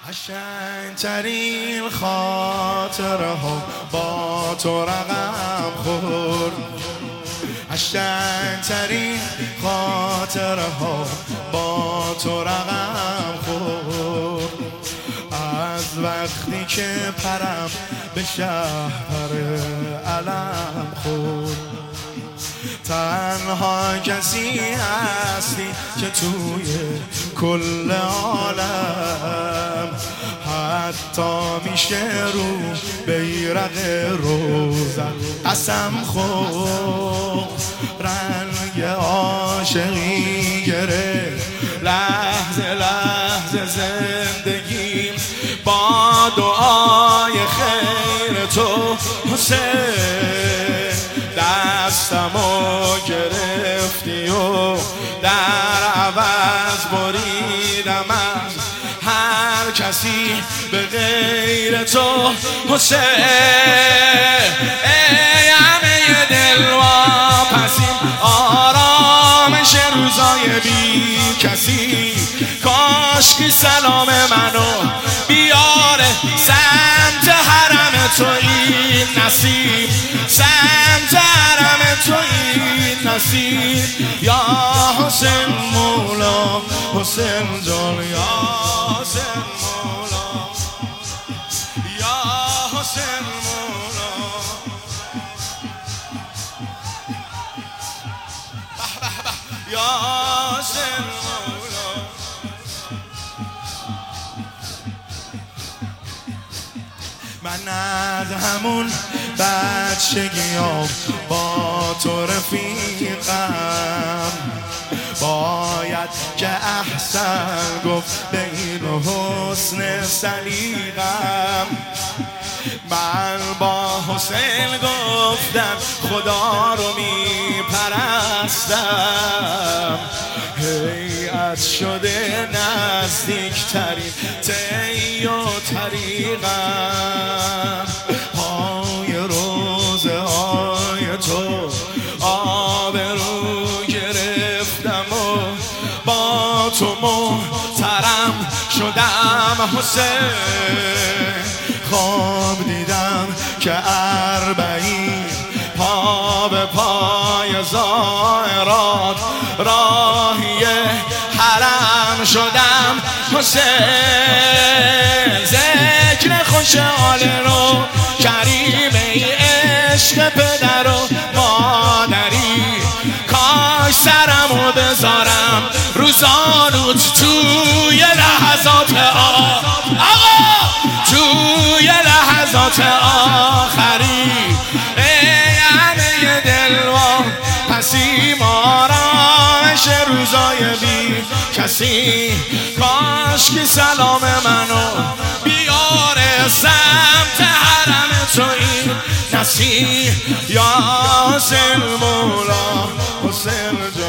قشنگ‌ترین خاطره ها با تو رقم خورد. قشنگ‌ترین خاطره ها با تو رقم خورد. از وقتی که پرم به شهر علم خورد. تنها کسی هستی که توی کل عالم حتی میشه رو بیرق روزت قسم خورد. رنگ عاشقی گرفت لحظه لحظه زندگیم با دعای خیر تو حسین. دستمو گرفتی و در عوض بریدم از هر کسی به غیر تو حسین. ای همه دلواپسیم آرامش روزای بی کسی، کاشکی سلام منو بیاره سمت حرم تو این نصیب، سمت حرم تو این نصیب. یا حسین مولا حسین جان، یا حسین مولا، یا حسین مولا. یا حسین مولا. من از همون بچگیام با تو رفیقم، باید که احسن گفت به این حسن سلیقم. من با حسین گفتم خدا رو میپرستم، هیئت شده نزدیکترین طی و طریقم. های روزه های تو آبرو گرفتم و با تو محترم شدم حسین. خواب دیدم که 40 پا به پای زائرات راهی حرم شدم حسین. ذکر خوش آل رو کریم ای عشق پدر و مادری، کاش سرمو بذارم روزانوت توی لحظات توی لحظات آخری. ای همه دلواپسیم آرامش روزای بی کسی، کاش که سلام منو بیاره سمت حرم تو این نصیب. یا حسین مولا حسین جان.